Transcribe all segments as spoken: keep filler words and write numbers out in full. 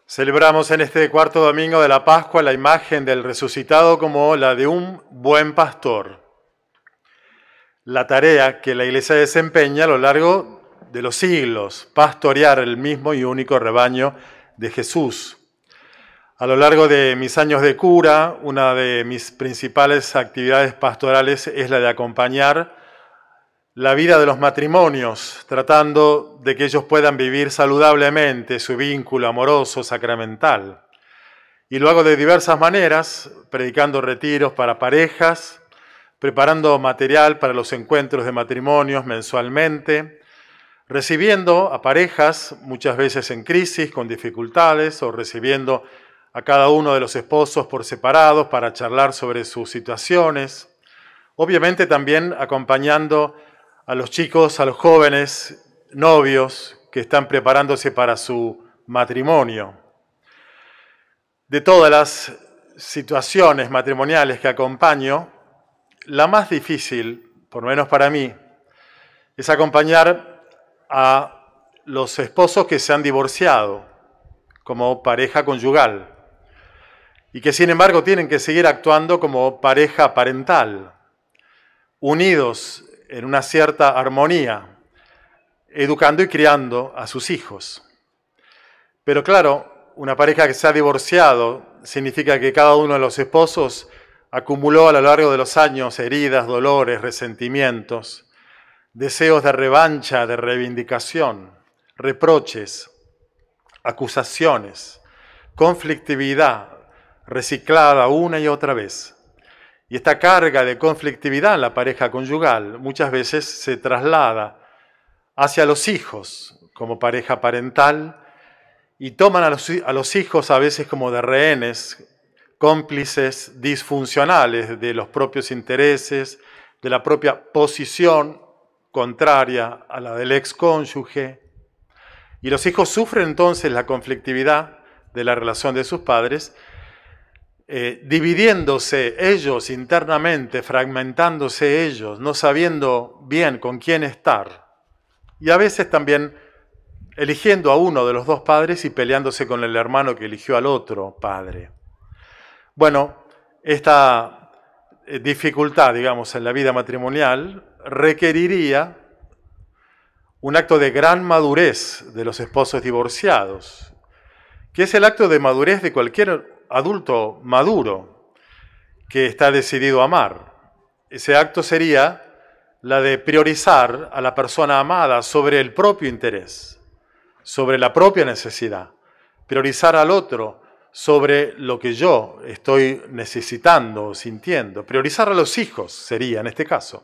Celebramos en este cuarto domingo de la Pascua la imagen del resucitado como la de un buen pastor. La tarea que la Iglesia desempeña a lo largo de los siglos, pastorear el mismo y único rebaño de Jesús. A lo largo de mis años de cura, una de mis principales actividades pastorales es la de acompañar la vida de los matrimonios, tratando de que ellos puedan vivir saludablemente su vínculo amoroso, sacramental. Y lo hago de diversas maneras, predicando retiros para parejas, preparando material para los encuentros de matrimonios mensualmente, recibiendo a parejas, muchas veces en crisis, con dificultades, o recibiendo a cada uno de los esposos por separados para charlar sobre sus situaciones. Obviamente también acompañando a los chicos, a los jóvenes novios que están preparándose para su matrimonio. De todas las situaciones matrimoniales que acompaño, la más difícil, por lo menos para mí, es acompañar a los esposos que se han divorciado como pareja conyugal y que sin embargo tienen que seguir actuando como pareja parental, unidos en una cierta armonía, educando y criando a sus hijos. Pero claro, una pareja que se ha divorciado significa que cada uno de los esposos acumuló a lo largo de los años heridas, dolores, resentimientos, deseos de revancha, de reivindicación, reproches, acusaciones, conflictividad reciclada una y otra vez. Y esta carga de conflictividad en la pareja conyugal muchas veces se traslada hacia los hijos como pareja parental y toman a los, a los hijos a veces como de rehenes, cómplices disfuncionales de los propios intereses, de la propia posición contraria a la del excónyuge. Y los hijos sufren entonces la conflictividad de la relación de sus padres, Eh, dividiéndose ellos internamente, fragmentándose ellos, no sabiendo bien con quién estar. Y a veces también eligiendo a uno de los dos padres y peleándose con el hermano que eligió al otro padre. Bueno, esta dificultad, digamos, en la vida matrimonial requeriría un acto de gran madurez de los esposos divorciados, que es el acto de madurez de cualquier adulto maduro que está decidido a amar. Ese acto sería la de priorizar a la persona amada sobre el propio interés, sobre la propia necesidad, priorizar al otro sobre lo que yo estoy necesitando o sintiendo, priorizar a los hijos sería en este caso.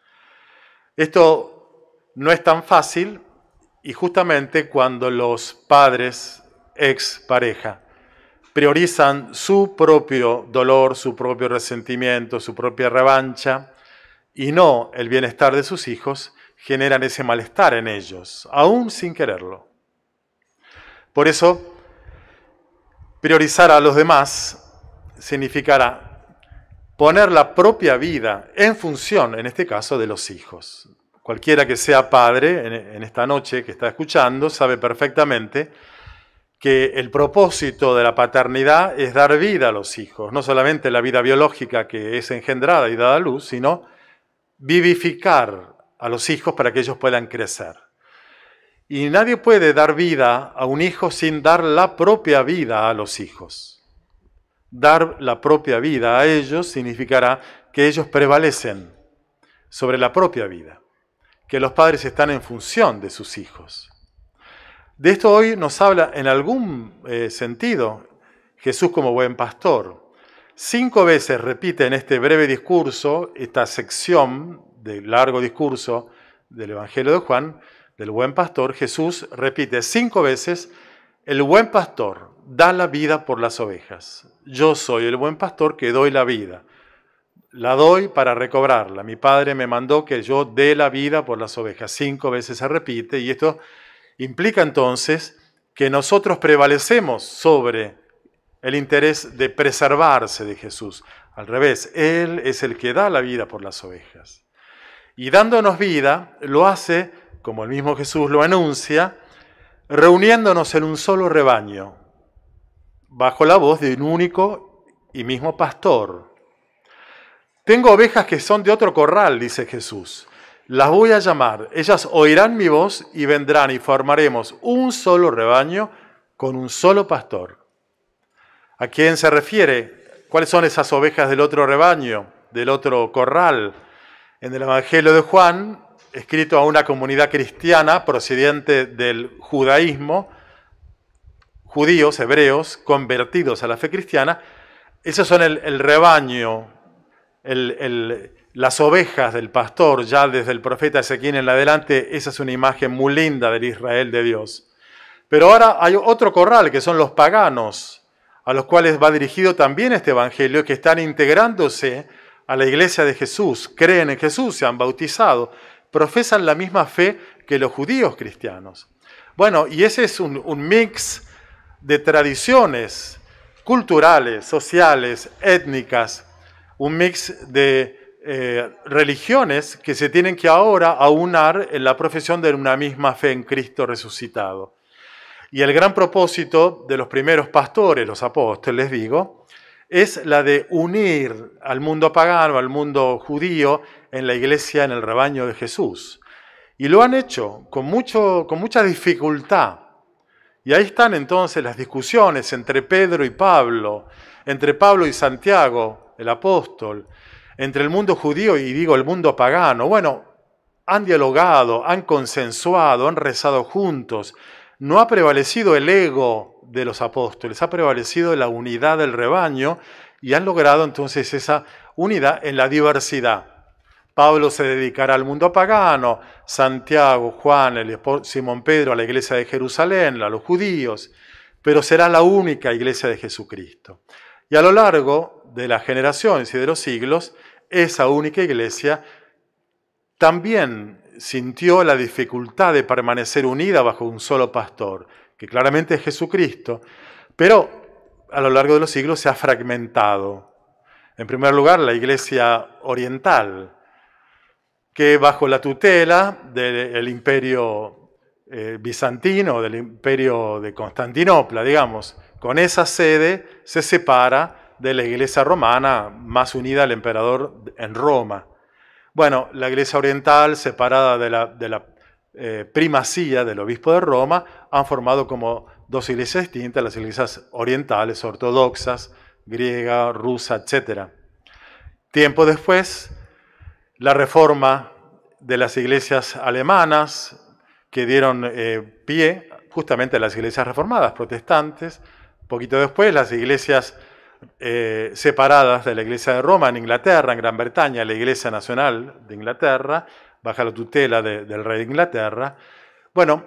Esto no es tan fácil y justamente cuando los padres ex pareja priorizan su propio dolor, su propio resentimiento, su propia revancha, y no el bienestar de sus hijos, generan ese malestar en ellos, aún sin quererlo. Por eso, priorizar a los demás significará poner la propia vida en función, en este caso, de los hijos. Cualquiera que sea padre, en esta noche que está escuchando, sabe perfectamente que el propósito de la paternidad es dar vida a los hijos, no solamente la vida biológica que es engendrada y dada a luz, sino vivificar a los hijos para que ellos puedan crecer. Y nadie puede dar vida a un hijo sin dar la propia vida a los hijos. Dar la propia vida a ellos significará que ellos prevalecen sobre la propia vida, que los padres están en función de sus hijos. De esto hoy nos habla en algún eh, sentido Jesús como buen pastor. Cinco veces repite en este breve discurso, esta sección del largo discurso del Evangelio de Juan, del buen pastor, Jesús repite cinco veces, el buen pastor da la vida por las ovejas. Yo soy el buen pastor que doy la vida. La doy para recobrarla. Mi Padre me mandó que yo dé la vida por las ovejas. Cinco veces se repite y esto implica entonces que nosotros prevalecemos sobre el interés de preservarse de Jesús. Al revés, Él es el que da la vida por las ovejas. Y dándonos vida, lo hace, como el mismo Jesús lo anuncia, reuniéndonos en un solo rebaño. bajo la voz de un único y mismo pastor. Tengo ovejas que son de otro corral, dice Jesús. Las voy a llamar, ellas oirán mi voz y vendrán y formaremos un solo rebaño con un solo pastor. ¿A quién se refiere? ¿Cuáles son esas ovejas del otro rebaño, del otro corral? En el Evangelio de Juan, escrito a una comunidad cristiana procedente del judaísmo, judíos, hebreos, convertidos a la fe cristiana, esos son el, el rebaño, el, el, las ovejas del pastor, ya desde el profeta Ezequiel en adelante. Esa es una imagen muy linda del Israel de Dios. Pero ahora hay otro corral, que son los paganos, a los cuales va dirigido también este evangelio, que están integrándose a la iglesia de Jesús, creen en Jesús, se han bautizado, profesan la misma fe que los judíos cristianos. Bueno, y ese es un, un mix de tradiciones culturales, sociales, étnicas, un mix de eh, religiones que se tienen que ahora aunar en la profesión de una misma fe en Cristo resucitado. Y el gran propósito de los primeros pastores, los apóstoles, digo, es la de unir al mundo pagano, al mundo judío, en la iglesia, en el rebaño de Jesús. Y lo han hecho con, mucho, con mucha dificultad. Y ahí están entonces las discusiones entre Pedro y Pablo, entre Pablo y Santiago, el apóstol, entre el mundo judío y digo el mundo pagano. Bueno, han dialogado, han consensuado, han rezado juntos. No ha prevalecido el ego de los apóstoles, ha prevalecido la unidad del rebaño y han logrado entonces esa unidad en la diversidad. Pablo se dedicará al mundo pagano, Santiago, Juan, el Simón Pedro a la iglesia de Jerusalén, a los judíos, pero será la única iglesia de Jesucristo. Y a lo largo de las generaciones y de los siglos, esa única iglesia también sintió la dificultad de permanecer unida bajo un solo pastor, que claramente es Jesucristo, pero a lo largo de los siglos se ha fragmentado. En primer lugar, la iglesia oriental, que bajo la tutela del imperio eh, bizantino, del imperio de Constantinopla, digamos, con esa sede se separa de la iglesia romana más unida al emperador en Roma. Bueno, la iglesia oriental, separada de la, de la eh, primacía del obispo de Roma, han formado como dos iglesias distintas, las iglesias orientales, ortodoxas, griega, rusa, etcétera. Tiempo después, la reforma de las iglesias alemanas, que dieron eh, pie justamente a las iglesias reformadas, protestantes. Poquito después, las iglesias Eh, separadas de la Iglesia de Roma en Inglaterra, en Gran Bretaña, la Iglesia Nacional de Inglaterra, bajo la tutela de, del rey de Inglaterra. Bueno,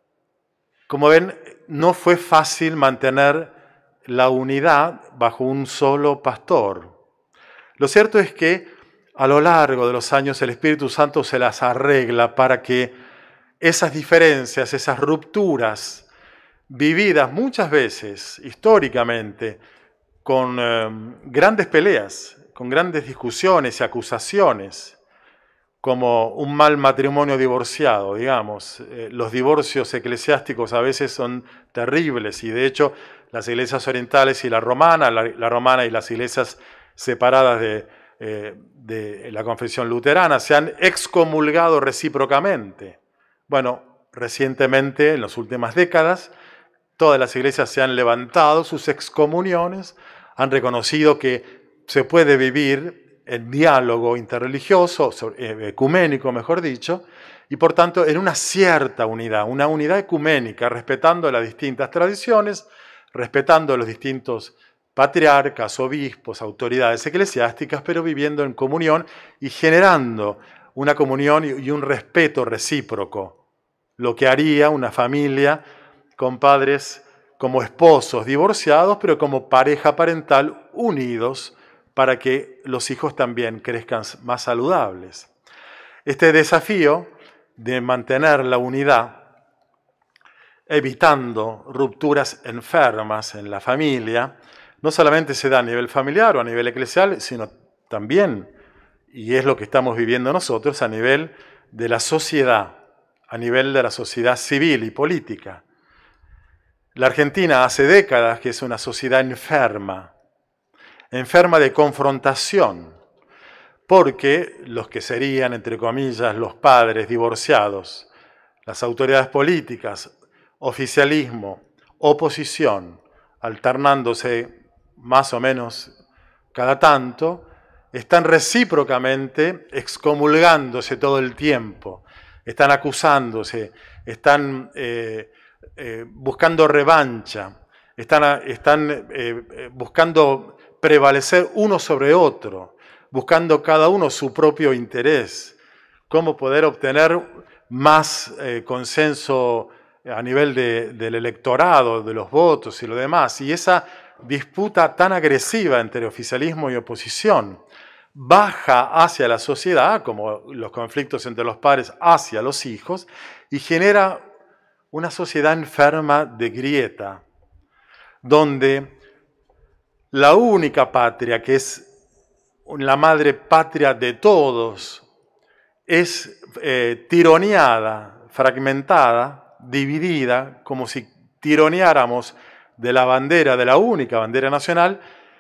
como ven, no fue fácil mantener la unidad bajo un solo pastor. Lo cierto es que a lo largo de los años el Espíritu Santo se las arregla para que esas diferencias, esas rupturas, vividas muchas veces históricamente, con eh, grandes peleas, con grandes discusiones y acusaciones, como un mal matrimonio divorciado, digamos. Eh, los divorcios eclesiásticos a veces son terribles y de hecho las iglesias orientales y la romana, la, la romana y las iglesias separadas de, eh, de la confesión luterana se han excomulgado recíprocamente. Bueno, recientemente, en las últimas décadas, todas las iglesias se han levantado sus excomuniones, han reconocido que se puede vivir en diálogo interreligioso, ecuménico mejor dicho, y por tanto en una cierta unidad, una unidad ecuménica, respetando las distintas tradiciones, respetando los distintos patriarcas, obispos, autoridades eclesiásticas, pero viviendo en comunión y generando una comunión y un respeto recíproco, lo que haría una familia con padres como esposos divorciados, pero como pareja parental unidos para que los hijos también crezcan más saludables. Este desafío de mantener la unidad, evitando rupturas enfermas en la familia, no solamente se da a nivel familiar o a nivel eclesial, sino también, y es lo que estamos viviendo nosotros, a nivel de la sociedad, a nivel de la sociedad civil y política. La Argentina hace décadas que es una sociedad enferma, enferma de confrontación, porque los que serían, entre comillas, los padres divorciados, las autoridades políticas, oficialismo, oposición, alternándose más o menos cada tanto, están recíprocamente excomulgándose todo el tiempo, están acusándose, están eh, eh, buscando revancha, están, están eh, buscando prevalecer uno sobre otro, buscando cada uno su propio interés, cómo poder obtener más eh, consenso a nivel de, del electorado, de los votos y lo demás. Y esa disputa tan agresiva entre oficialismo y oposición baja hacia la sociedad, como los conflictos entre los padres hacia los hijos, y genera una sociedad enferma de grieta, donde la única patria, que es la madre patria de todos, es eh, tironeada, fragmentada, dividida, como si tironeáramos de la bandera, de la única bandera nacional,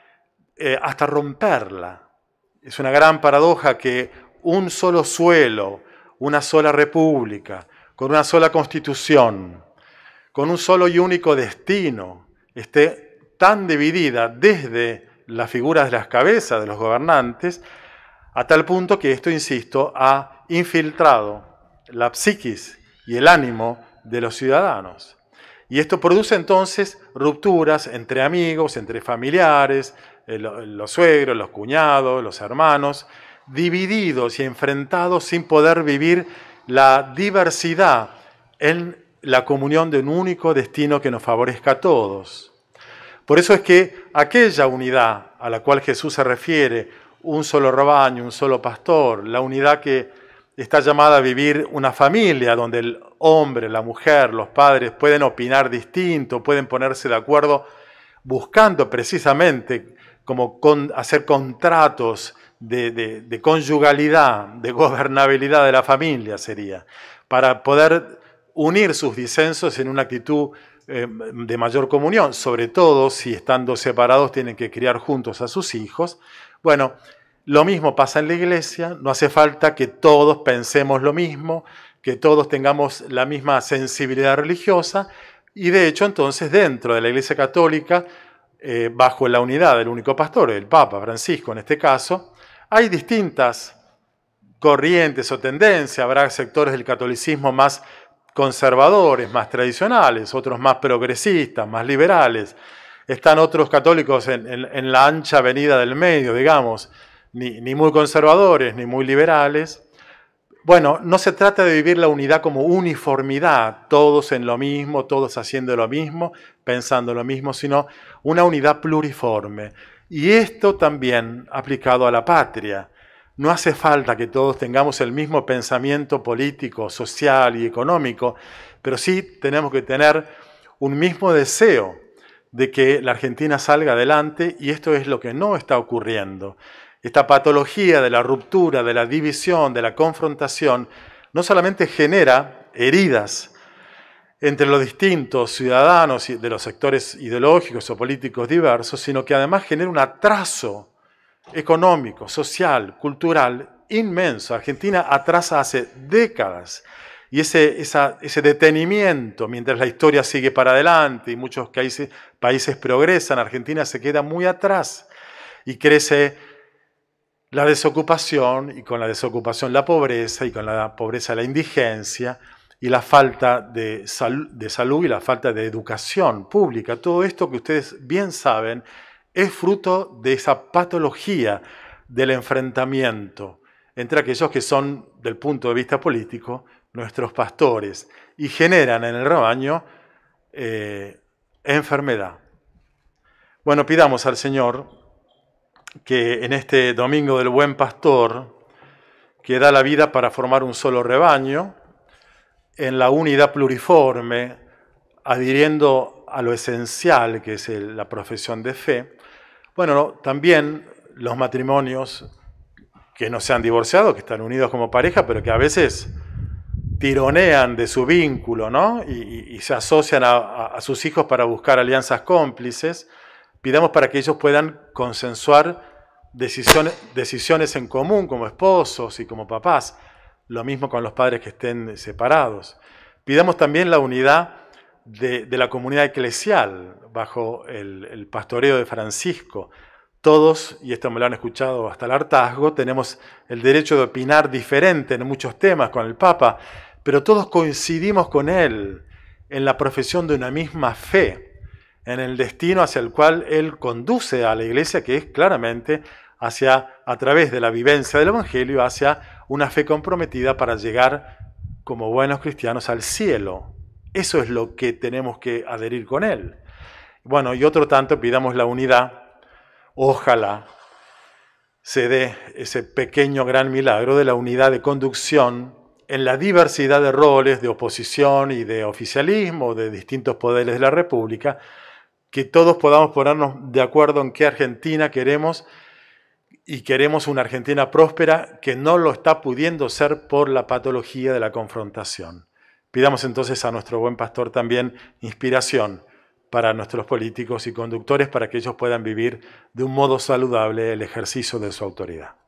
eh, hasta romperla. Es una gran paradoja que un solo suelo, una sola república, con una sola constitución, con un solo y único destino, esté tan dividida desde las figuras de las cabezas de los gobernantes, a tal punto que esto, insisto, ha infiltrado la psiquis y el ánimo de los ciudadanos. Y esto produce entonces rupturas entre amigos, entre familiares, los suegros, los cuñados, los hermanos, divididos y enfrentados sin poder vivir la diversidad en la comunión de un único destino que nos favorezca a todos. Por eso es que aquella unidad a la cual Jesús se refiere, un solo rebaño, un solo pastor, la unidad que está llamada a vivir una familia donde el hombre, la mujer, los padres pueden opinar distinto, pueden ponerse de acuerdo buscando precisamente como con, hacer contratos de, de, de conyugalidad, de gobernabilidad de la familia sería, para poder unir sus disensos en una actitud eh, de mayor comunión, sobre todo si estando separados tienen que criar juntos a sus hijos. Bueno, lo mismo pasa en la iglesia, no hace falta que todos pensemos lo mismo, que todos tengamos la misma sensibilidad religiosa, y de hecho entonces dentro de la Iglesia Católica, eh, bajo la unidad del único pastor, el Papa Francisco en este caso, hay distintas corrientes o tendencias, habrá sectores del catolicismo más conservadores, más tradicionales, otros más progresistas, más liberales, están otros católicos en, en, en la ancha avenida del medio, digamos, Ni, ni muy conservadores, ni muy liberales. Bueno, no se trata de vivir la unidad como uniformidad, todos en lo mismo, todos haciendo lo mismo, pensando lo mismo, sino una unidad pluriforme. Y esto también aplicado a la patria. No hace falta que todos tengamos el mismo pensamiento político, social y económico, pero sí tenemos que tener un mismo deseo de que la Argentina salga adelante, y esto es lo que no está ocurriendo. Esta patología de la ruptura, de la división, de la confrontación, no solamente genera heridas entre los distintos ciudadanos de los sectores ideológicos o políticos diversos, sino que además genera un atraso económico, social, cultural inmenso. Argentina atrasa hace décadas, y ese, esa, ese detenimiento, mientras la historia sigue para adelante y muchos países, países progresan, Argentina se queda muy atrás y crece la desocupación, y con la desocupación la pobreza, y con la pobreza la indigencia, y la falta de, sal, de salud y la falta de educación pública. Todo esto que ustedes bien saben es fruto de esa patología del enfrentamiento entre aquellos que son, del punto de vista político, nuestros pastores, y generan en el rebaño eh, enfermedad. Bueno, pidamos al Señor que en este Domingo del Buen Pastor, que da la vida para formar un solo rebaño, en la unidad pluriforme, adhiriendo a lo esencial que es el, la profesión de fe, bueno, también los matrimonios que no se han divorciado, que están unidos como pareja, pero que a veces tironean de su vínculo, ¿no? y, y, y se asocian a, a, a sus hijos para buscar alianzas cómplices, pidamos para que ellos puedan consensuar decisiones, decisiones en común como esposos y como papás. Lo mismo con los padres que estén separados. Pidamos también la unidad de, de la comunidad eclesial bajo el, el pastoreo de Francisco. Todos, y esto me lo han escuchado hasta el hartazgo, tenemos el derecho de opinar diferente en muchos temas con el Papa, pero todos coincidimos con él en la profesión de una misma fe, en el destino hacia el cual él conduce a la Iglesia, que es claramente hacia, a través de la vivencia del Evangelio, hacia una fe comprometida para llegar como buenos cristianos al cielo. Eso es lo que tenemos que adherir con él. Bueno, y otro tanto, pidamos la unidad. Ojalá se dé ese pequeño gran milagro de la unidad de conducción en la diversidad de roles de oposición y de oficialismo, de distintos poderes de la República, que todos podamos ponernos de acuerdo en qué Argentina queremos, y queremos una Argentina próspera que no lo está pudiendo ser por la patología de la confrontación. Pidamos entonces a nuestro buen pastor también inspiración para nuestros políticos y conductores para que ellos puedan vivir de un modo saludable el ejercicio de su autoridad.